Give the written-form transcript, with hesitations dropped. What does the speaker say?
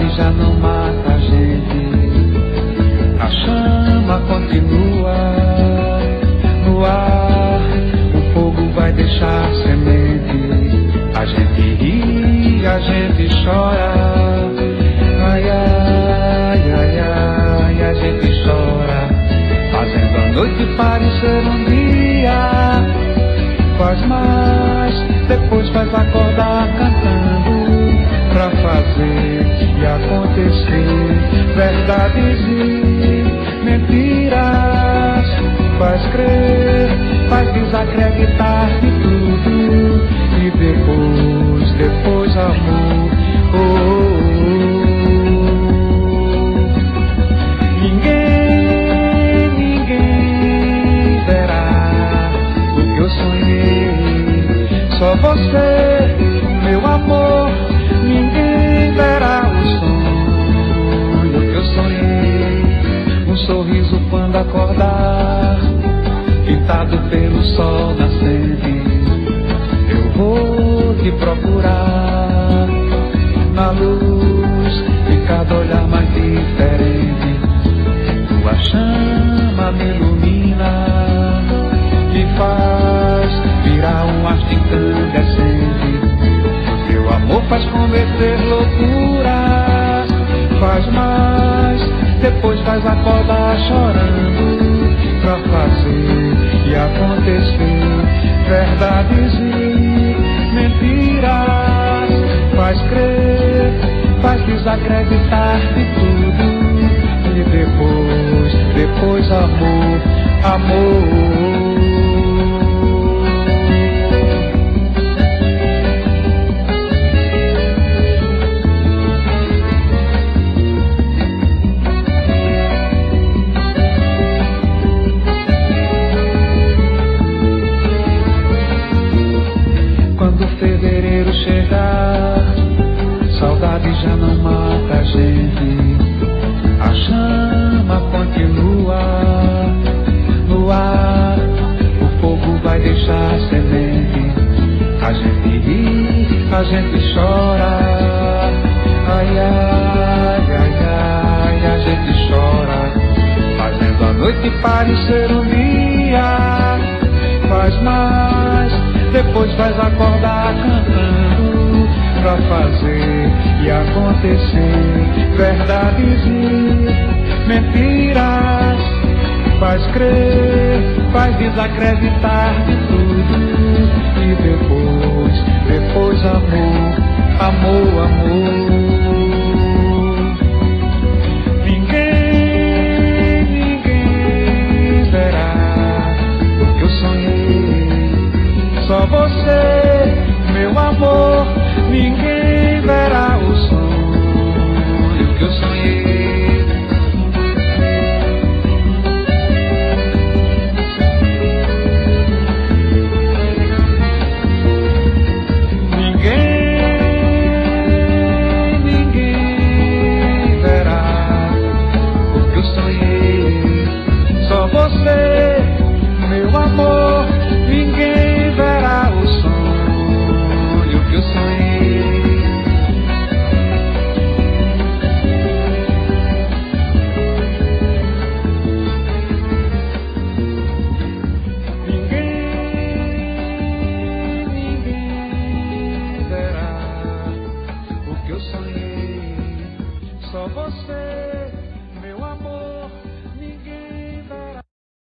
já não mata a gente. A chama continua no ar, o fogo vai deixar semente. A gente ri, a gente chora, ai, ai, ai, ai, a gente chora, fazendo a noite parecer um dia. Faz mais, depois faz acordar cantando, pra fazer e acontecer verdades e mentiras. Faz crer, faz desacreditar de tudo, e depois amor. Oh, oh, oh. Ninguém verá o que eu sonhei, só você, meu amor. Ninguém verá o sonho que eu sonhei. Um sorriso quando acordar, pintado pelo sol nascente. Eu vou te procurar na luz de cada olhar mais diferente. Tua chama me ilumina, me faz virar um astro incandescente. Teu amor faz converter loucura, faz mais, depois faz acordar chorando, pra fazer e acontecer verdades e mentiras. Faz crer, faz desacreditar de tudo, e depois amor, amor. Fevereiro chegar, saudade já não mata a gente. A chama continua no ar, o fogo vai deixar semente. A gente ri, a gente chora, ai, ai, ai, ai, a gente chora, fazendo a noite parecer um dia. Faz mais, depois faz acordar cantando, pra fazer e acontecer verdades e mentiras. Faz crer, faz desacreditar de tudo, e depois amor, amor, amor. Ninguém verá o que eu sonhei, só você, meu amor. Ninguém verá o sonho que eu sonhei. Ninguém verá o que eu sonhei, só você, meu amor. Ninguém verá o sonho que eu sonhei. Ninguém verá o que eu sonhei, só você.